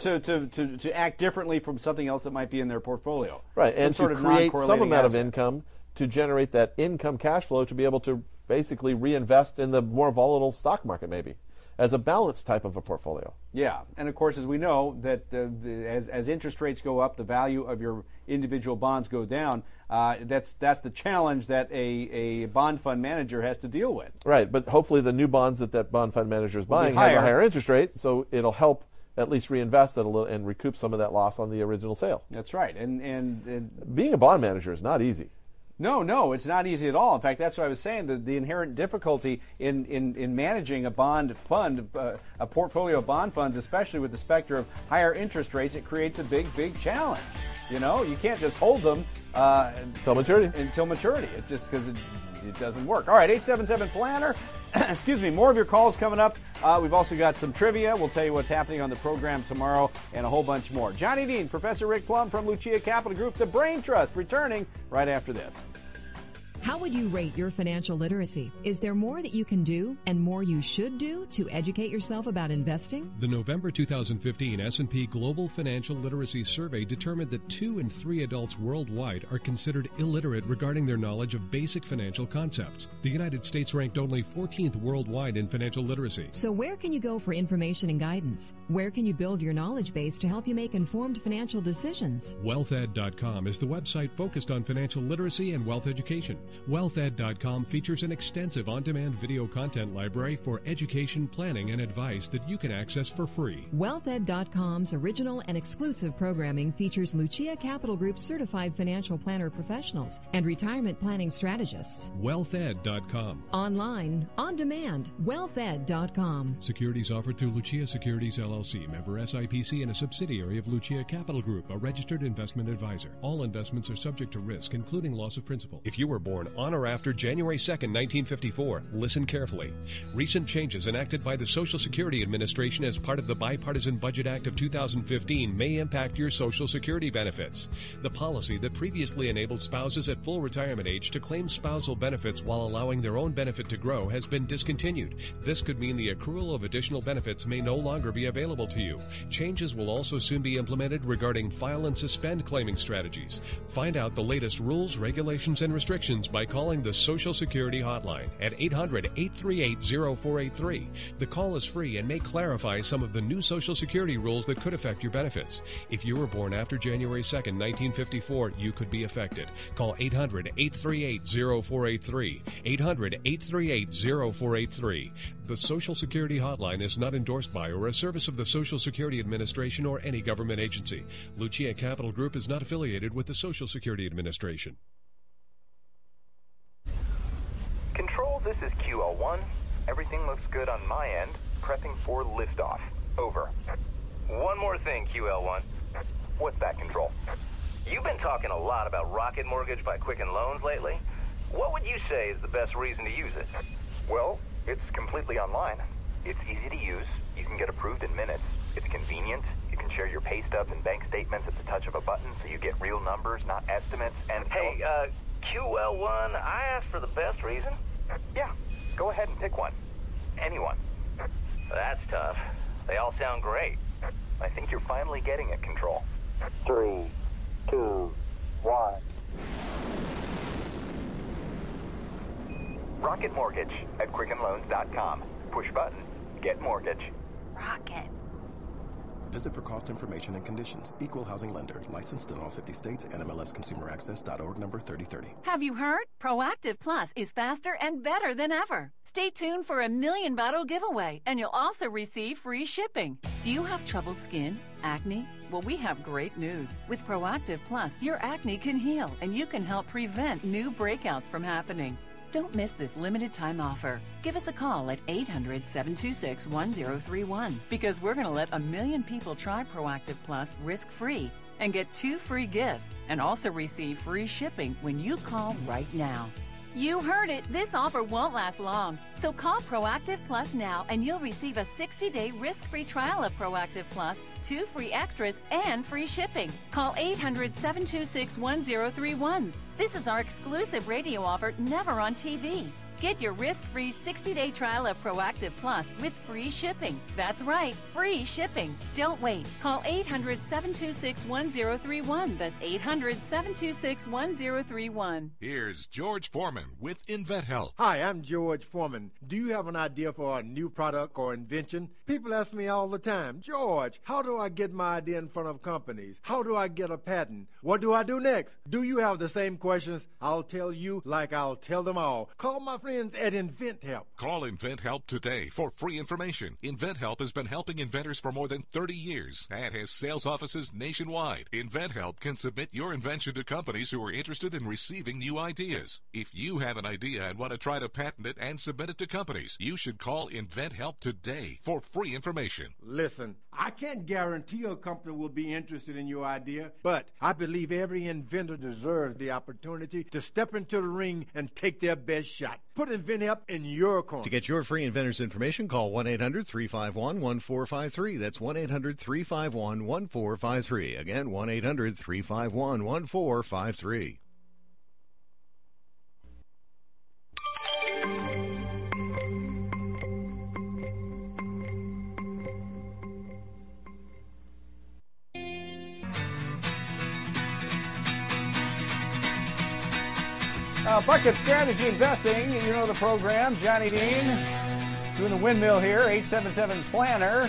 to act differently from something else that might be in their portfolio. Right, and to create some amount of asset. income to generate that income cash flow to be able to basically reinvest in the more volatile stock market maybe, as a balanced type of a portfolio. Yeah, and of course, as we know, that as interest rates go up, the value of your individual bonds go down. That's the challenge that a bond fund manager has to deal with. Right, but hopefully the new bonds that bond fund manager is buying has a higher interest rate, so it'll help at least reinvest it a little and recoup some of that loss on the original sale. That's right, and being a bond manager is not easy. No, it's not easy at all. In fact, that's what I was saying. The inherent difficulty in managing a bond fund, a portfolio of bond funds, especially with the specter of higher interest rates, it creates a big challenge. You know, you can't just hold them until maturity. It just because it doesn't work. All right, 877-PLANNER. Excuse me. More of your calls coming up. We've also got some trivia. We'll tell you what's happening on the program tomorrow and a whole bunch more. Johnny Dean, Professor Rick Plum from Lucia Capital Group, the Brain Trust, returning right after this. How would you rate your financial literacy? Is there more that you can do and more you should do to educate yourself about investing? The November 2015 S&P Global Financial Literacy Survey determined that 2 in 3 adults worldwide are considered illiterate regarding their knowledge of basic financial concepts. The United States ranked only 14th worldwide in financial literacy. So where can you go for information and guidance? Where can you build your knowledge base to help you make informed financial decisions? WealthEd.com is the website focused on financial literacy and wealth education. WealthEd.com features an extensive on-demand video content library for education, planning, and advice that you can access for free. WealthEd.com's original and exclusive programming features Lucia Capital Group certified financial planner professionals and retirement planning strategists. WealthEd.com. Online, on demand, WealthEd.com. Securities offered through Lucia Securities LLC, member SIPC, and a subsidiary of Lucia Capital Group, a registered investment advisor. All investments are subject to risk, including loss of principal. If you were born on or after January 2nd, 1954, listen carefully. Recent changes enacted by the Social Security Administration as part of the Bipartisan Budget Act of 2015 may impact your Social Security benefits. The policy that previously enabled spouses at full retirement age to claim spousal benefits while allowing their own benefit to grow has been discontinued. This could mean the accrual of additional benefits may no longer be available to you. Changes will also soon be implemented regarding file and suspend claiming strategies. Find out the latest rules, regulations, and restrictions by calling the Social Security Hotline at 800-838-0483. The call is free and may clarify some of the new Social Security rules that could affect your benefits. If you were born after January 2nd, 1954, you could be affected. Call 800-838-0483. 800-838-0483. The Social Security Hotline is not endorsed by or a service of the Social Security Administration or any government agency. Lucia Capital Group is not affiliated with the Social Security Administration. Control, this is QL1. Everything looks good on my end. Prepping for liftoff. Over. One more thing, QL1. What's that, Control? You've been talking a lot about Rocket Mortgage by Quicken Loans lately. What would you say is the best reason to use it? Well, it's completely online. It's easy to use. You can get approved in minutes. It's convenient. You can share your pay stubs and bank statements at the touch of a button so you get real numbers, not estimates. And hey, QL1, I asked for the best reason. Yeah, go ahead and pick one. Anyone. That's tough. They all sound great. I think you're finally getting it, Control. 3, 2, 1. Rocket Mortgage at QuickenLoans.com. Push button. Get mortgage. Rocket. Visit for cost information and conditions. Equal housing lender. Licensed in all 50 states. NMLSConsumerAccess.org number 3030. Have you heard? Proactive Plus is faster and better than ever. Stay tuned for a $1 million bottle giveaway, and you'll also receive free shipping. Do you have troubled skin? Acne? Well, we have great news. With Proactive Plus, your acne can heal, and you can help prevent new breakouts from happening. Don't miss this limited time offer. Give us a call at 800-726-1031 because we're going to let 1 million people try Proactive Plus risk-free and get 2 free gifts and also receive free shipping when you call right now. You heard it. This offer won't last long. So call Proactive Plus now and you'll receive a 60-day risk-free trial of Proactive Plus, 2 free extras, and free shipping. Call 800-726-1031. This is our exclusive radio offer, never on TV. Get your risk-free 60-day trial of Proactive Plus with free shipping. That's right, free shipping. Don't wait. Call 800-726-1031. That's 800-726-1031. Here's George Foreman with InventHelp. Hi, I'm George Foreman. Do you have an idea for a new product or invention? People ask me all the time, George, how do I get my idea in front of companies? How do I get a patent? What do I do next? Do you have the same questions? I'll tell you like I'll tell them all. Call my friends at InventHelp. Call InventHelp today for free information. InventHelp has been helping inventors for more than 30 years and has sales offices nationwide. InventHelp can submit your invention to companies who are interested in receiving new ideas. If you have an idea and want to try to patent it and submit it to companies, you should call InventHelp today for free information. Listen, I can't guarantee a company will be interested in your idea, but I believe every inventor deserves the opportunity to step into the ring and take their best shot. Put InventHelp in your corner. To get your free inventor's information, call 1-800-351-1453. That's 1-800-351-1453. Again, 1-800-351-1453. Bucket Strategy Investing, you know the program. Johnny Dean doing the windmill here, 877-PLANNER,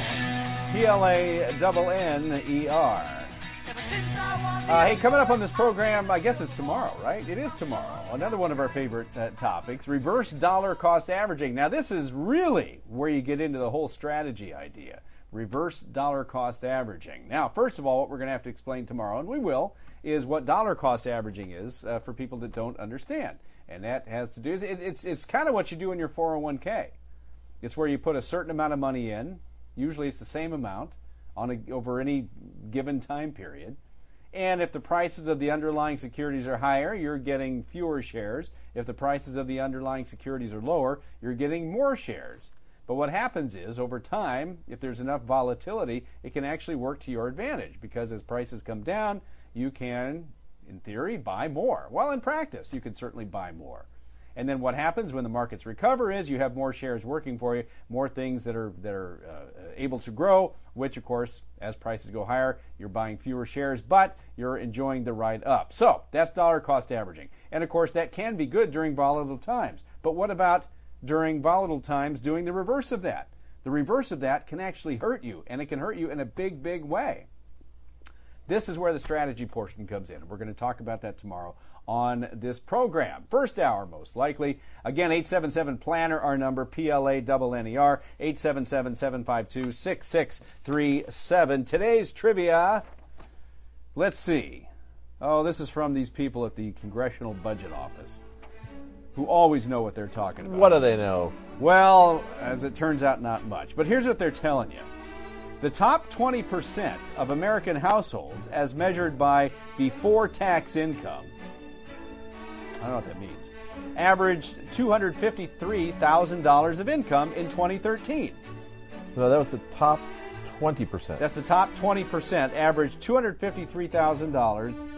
P-L-A-N-N-E-R. Hey, coming up on this program, I guess it's tomorrow, right? It is tomorrow. Another one of our favorite topics, reverse dollar cost averaging. Now, this is really where you get into the whole strategy idea, reverse dollar cost averaging. Now, first of all, what we're going to have to explain tomorrow, and we will, is what dollar cost averaging is for people that don't understand. And that has to do, it's kind of what you do in your 401k. It's where you put a certain amount of money in. Usually it's the same amount over any given time period. And if the prices of the underlying securities are higher, you're getting fewer shares. If the prices of the underlying securities are lower, you're getting more shares. But what happens is, over time, if there's enough volatility, it can actually work to your advantage, because as prices come down, you can, in theory, buy more. Well, in practice, you can certainly buy more. And then what happens when the markets recover is you have more shares working for you, more things that are able to grow, which, of course, as prices go higher, you're buying fewer shares, but you're enjoying the ride up. So that's dollar cost averaging. And, of course, that can be good during volatile times. But what about during volatile times doing the reverse of that? The reverse of that can actually hurt you, and it can hurt you in a big, big way. This is where the strategy portion comes in. We're going to talk about that tomorrow on this program. First hour, most likely. Again, 877-PLANNER, our number, P-L-A-N-N-E-R, 877-752-6637. Today's trivia, let's see. Oh, this is from these people at the Congressional Budget Office, who always know what they're talking about. What do they know? Well, as it turns out, not much. But here's what they're telling you. The top 20% of American households, as measured by before-tax income, I don't know what that means, averaged $253,000 of income in 2013. No, that was the top 20%. That's the top 20%, averaged $253,000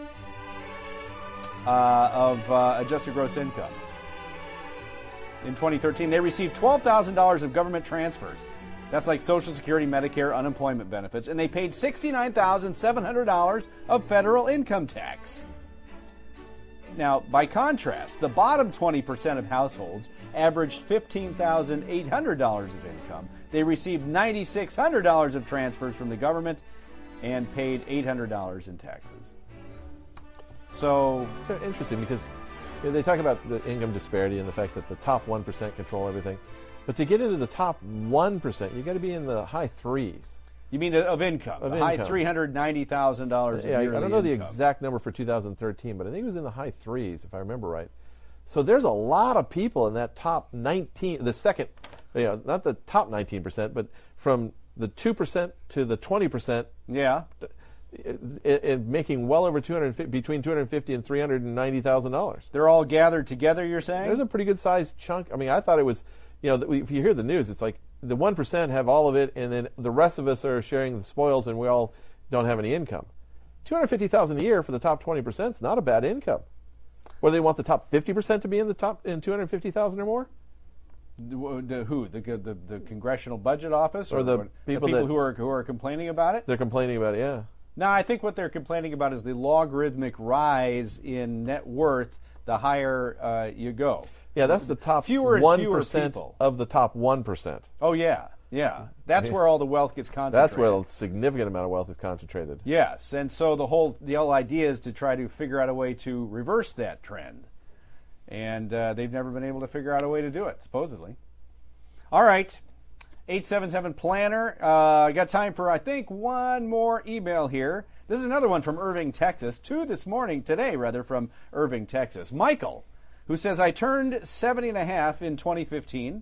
of adjusted gross income. In 2013, they received $12,000 of government transfers. That's like Social Security, Medicare, unemployment benefits. And they paid $69,700 of federal income tax. Now, by contrast, the bottom 20% of households averaged $15,800 of income. They received $9,600 of transfers from the government and paid $800 in taxes. So it's interesting because they talk about the income disparity and the fact that the top 1% control everything. But to get into the top 1%, you've got to be in the high threes. You mean of income? Of high income. $390,000 of yearly I don't know the income. exact number for 2013, but I think it was in the high threes, if I remember right. So there's a lot of people in that top 19, the second, not the top 19%, but from the 2% to the 20%. Yeah. making well over between $250,000 and $390,000. They're all gathered together, you're saying? There's a pretty good sized chunk. I mean, I thought it was, if you hear the news, it's like the 1% have all of it, and then the rest of us are sharing the spoils, and we all don't have any income. $250,000 a year for the top 20% is not a bad income. Whether they want the top 50% to be in the top in $250,000 or more? The Congressional Budget Office, or the people who are complaining about it? They're complaining about it, yeah. No, I think what they're complaining about is the logarithmic rise in net worth the higher you go. Yeah, that's the top fewer 1% of the top 1%. Oh, yeah. That's where all the wealth gets concentrated. That's where a significant amount of wealth is concentrated. Yes, and so the whole idea is to try to figure out a way to reverse that trend. And they've never been able to figure out a way to do it, supposedly. All right. 877-PLANNER. I got time for, I think, one more email here. This is another one from Irving, Texas. Today, from Irving, Texas. Michael, who says, I turned 70 and a half in 2015.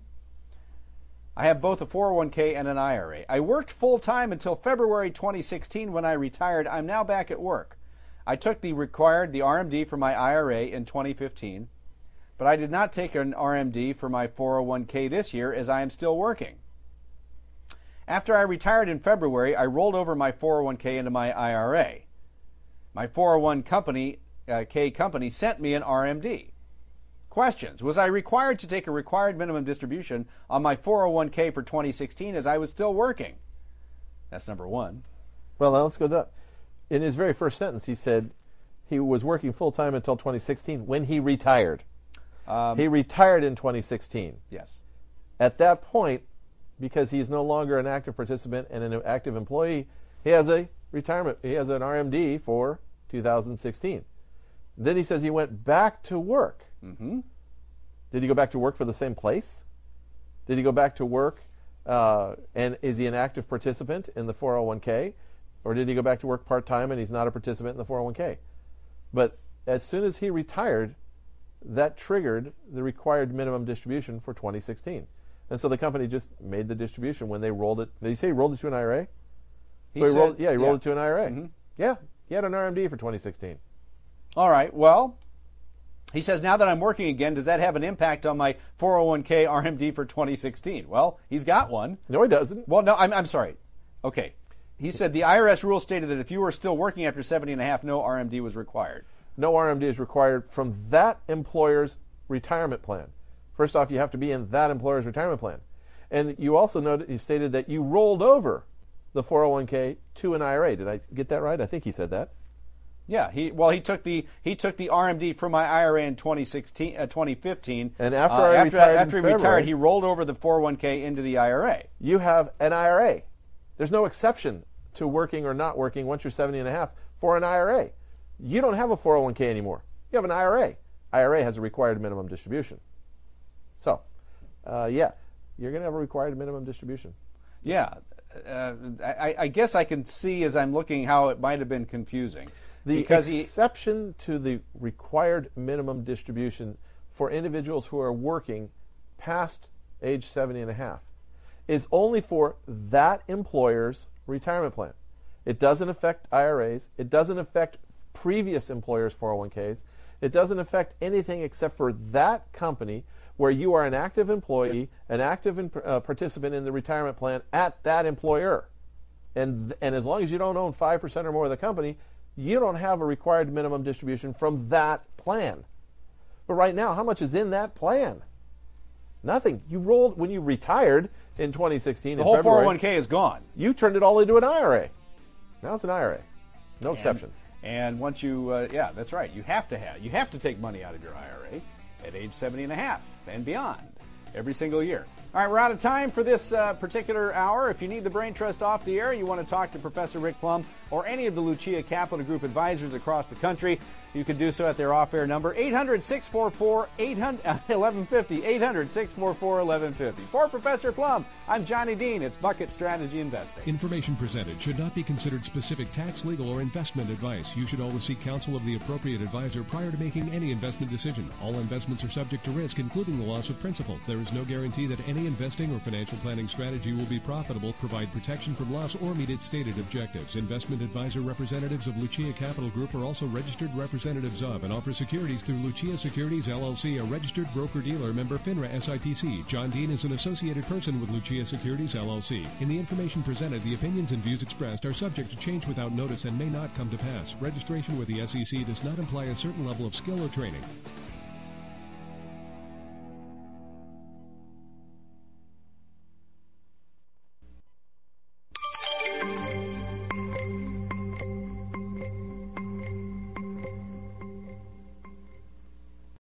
I have both a 401k and an IRA. I worked full-time until February 2016 when I retired. I'm now back at work. I took the RMD for my IRA in 2015, but I did not take an RMD for my 401k this year as I am still working. After I retired in February, I rolled over my 401k into my IRA. My 401k company sent me an RMD. Questions. Was I required to take a required minimum distribution on my 401k for 2016 as I was still working? That's number one. Well, now let's go to that. In his very first sentence, he said he was working full-time until 2016 when he retired. He retired in 2016. Yes. At that point, because he's no longer an active participant and an active employee, he has a retirement. He has an RMD for 2016. Then he says he went back to work. Mm-hmm. Did he go back to work for the same place? Did he go back to work and is he an active participant in the 401k? Or did he go back to work part-time and he's not a participant in the 401k? But as soon as he retired, that triggered the required minimum distribution for 2016. And so the company just made the distribution when they rolled it. Did he say he rolled it to an IRA? He rolled it to an IRA. Mm-hmm. Yeah, he had an RMD for 2016. All right, well, he says, now that I'm working again, does that have an impact on my 401k RMD for 2016? Well, he's got one. No, he doesn't. Well, no, I'm sorry. Okay. He said the IRS rule stated that if you were still working after 70 and a half, no RMD was required. No RMD is required from that employer's retirement plan. First off, you have to be in that employer's retirement plan. And you also noted, he stated that you rolled over the 401k to an IRA. Did I get that right? I think he said that. Yeah, he took the RMD from my IRA in 2015, and after he retired, he rolled over the 401k into the IRA. You have an IRA. There's no exception to working or not working once you're 70 and a half for an IRA. You don't have a 401k anymore. You have an IRA. IRA has a required minimum distribution. So, you're going to have a required minimum distribution. Yeah, I guess I can see as I'm looking how it might have been confusing. The exception to the required minimum distribution for individuals who are working past age 70 and a half is only for that employer's retirement plan. It doesn't affect IRAs. It doesn't affect previous employers' 401ks. It doesn't affect anything except for that company where you are an active employee, an active participant in the retirement plan at that employer. And as long as you don't own 5% or more of the company, you don't have a required minimum distribution from that plan. But right now, how much is in that plan? Nothing. You rolled when you retired in 2016. The whole February, 401k is gone. You turned it all into an IRA. Now it's an IRA. No exception. And once you, that's right. You have to take money out of your IRA at age 70 and a half and beyond every single year. All right, we're out of time for this particular hour. If you need the Brain Trust off the air, you want to talk to Professor Rick Plum or any of the Lucia Capital Group advisors across the country, you can do so at their off-air number, 800-644-1150, 800-644-1150. For Professor Plum, I'm Johnny Dean. It's Bucket Strategy Investing. Information presented should not be considered specific tax, legal, or investment advice. You should always seek counsel of the appropriate advisor prior to making any investment decision. All investments are subject to risk, including the loss of principal. There is no guarantee that any investing or financial planning strategy will be profitable, provide protection from loss, or meet its stated objectives. Investment advisor representatives of Lucia Capital Group are also registered representatives of and offer securities through Lucia Securities LLC, a registered broker-dealer, member FINRA SIPC. John Dean is an associated person with Lucia Securities LLC. In the information presented, the opinions and views expressed are subject to change without notice and may not come to pass. Registration with the SEC does not imply a certain level of skill or training.